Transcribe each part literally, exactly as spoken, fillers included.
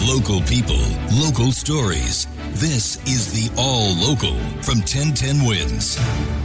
Local people, local stories. This is the All Local from ten ten Wins.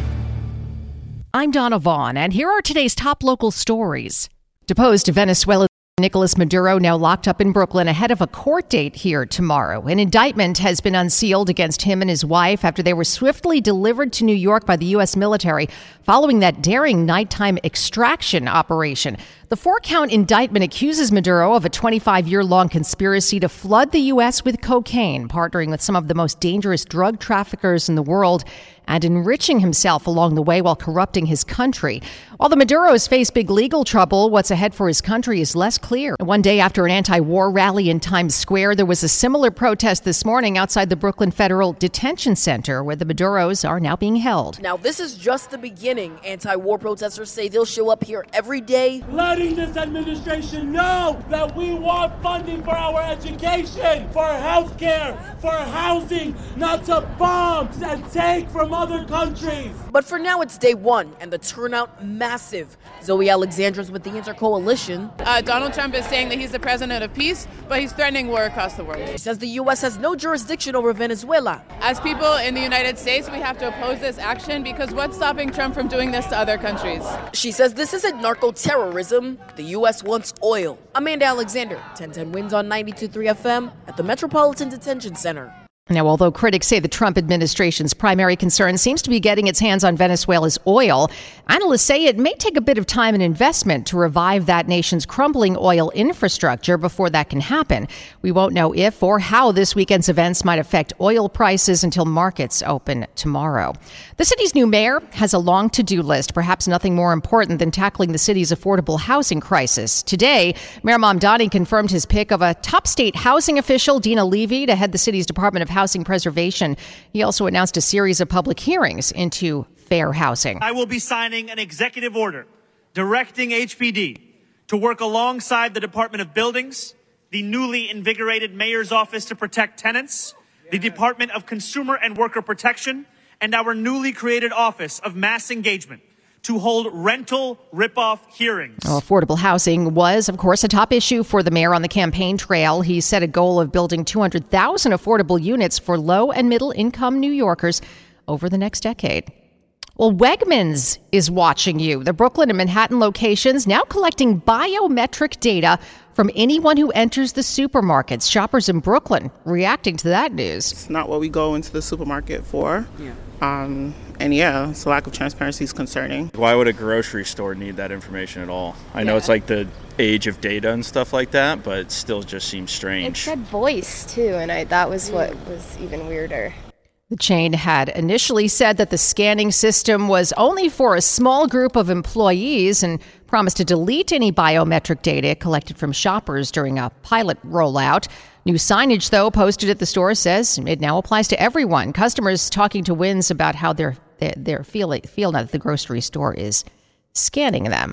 I'm Donna Vaughn, and here are today's top local stories. Deposed Venezuela's Nicolas Maduro now locked up in Brooklyn ahead of a court date here tomorrow. An indictment has been unsealed against him and his wife after they were swiftly delivered to New York by the U S military following that daring nighttime extraction operation. The four-count indictment accuses Maduro of a twenty-five-year-long conspiracy to flood the U S with cocaine, partnering with some of the most dangerous drug traffickers in the world and enriching himself along the way while corrupting his country. While the Maduros face big legal trouble, what's ahead for his country is less clear. One day after an anti-war rally in Times Square, there was a similar protest this morning outside the Brooklyn Federal Detention Center, where the Maduros are now being held. Now, this is just the beginning. Anti-war protesters say they'll show up here every day. Letting this administration know that we want funding for our education, for health care, for housing, not to bomb and take from other countries. But for now, it's day one, and the turnout massive. Zoe Alexandra's with the Inter-Coalition. Uh, Donald Trump is saying that he's the president of peace, but he's threatening war across the world. She says the U S has no jurisdiction over Venezuela. As people in the United States, we have to oppose this action because what's stopping Trump from doing this to other countries? She says this isn't narco-terrorism. The U S wants oil. Amanda Alexander, ten ten Wins on ninety-two point three F M at the Metropolitan Detention Center. Now, although critics say the Trump administration's primary concern seems to be getting its hands on Venezuela's oil, analysts say it may take a bit of time and investment to revive that nation's crumbling oil infrastructure before that can happen. We won't know if or how this weekend's events might affect oil prices until markets open tomorrow. The city's new mayor has a long to-do list, perhaps nothing more important than tackling the city's affordable housing crisis. Today, Mayor Mamdani confirmed his pick of a top state housing official, Dina Levy, to head the city's Department of Housing Housing Preservation. He also announced a series of public hearings into fair housing. I will be signing an executive order directing H P D to work alongside the Department of Buildings, the newly invigorated Mayor's Office to Protect Tenants, the Department of Consumer and Worker Protection, and our newly created Office of Mass Engagement to hold rental rip-off hearings. Well, affordable housing was, of course, a top issue for the mayor on the campaign trail. He set a goal of building two hundred thousand affordable units for low and middle-income New Yorkers over the next decade. Well, Wegmans is watching you. The Brooklyn and Manhattan locations now collecting biometric data from anyone who enters the supermarkets. Shoppers in Brooklyn reacting to that news. It's not what we go into the supermarket for. Yeah. Um, and yeah, so lack of transparency is concerning. Why would a grocery store need that information at all? I know yeah. It's like the age of data and stuff like that, but it still just seems strange. It said voice too, and I that was what was even weirder. The chain had initially said that the scanning system was only for a small group of employees and promised to delete any biometric data collected from shoppers during a pilot rollout. New signage, though, posted at the store says it now applies to everyone. Customers talking to Wins about how they're, they're, they're feeling, feel now that the grocery store is scanning them.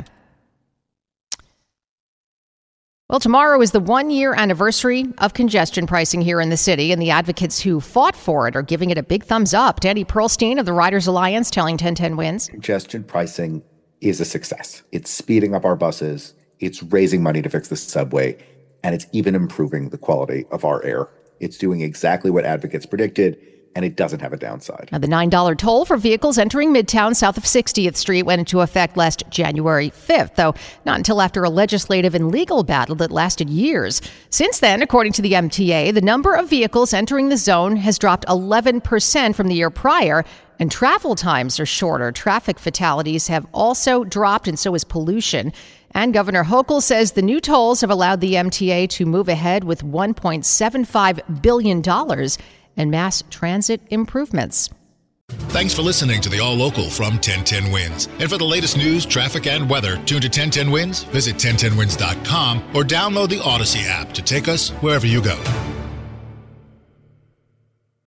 Well, tomorrow is the one-year anniversary of congestion pricing here in the city, and the advocates who fought for it are giving it a big thumbs up. Danny Pearlstein of the Riders Alliance telling ten ten Wins. Congestion pricing is a success. It's speeding up our buses, it's raising money to fix the subway, and it's even improving the quality of our air. It's doing exactly what advocates predicted, and it doesn't have a downside. Now, the nine dollars toll for vehicles entering Midtown south of sixtieth Street went into effect last January fifth, though not until after a legislative and legal battle that lasted years. Since then, according to the M T A, the number of vehicles entering the zone has dropped eleven percent from the year prior, and travel times are shorter. Traffic fatalities have also dropped, and so is pollution. And Governor Hochul says the new tolls have allowed the M T A to move ahead with one point seven five billion dollars in mass transit improvements. Thanks for listening to the All Local from ten ten Wins. And for the latest news, traffic, and weather, tune to ten ten Wins, visit ten ten wins dot com, or download the Odyssey app to take us wherever you go.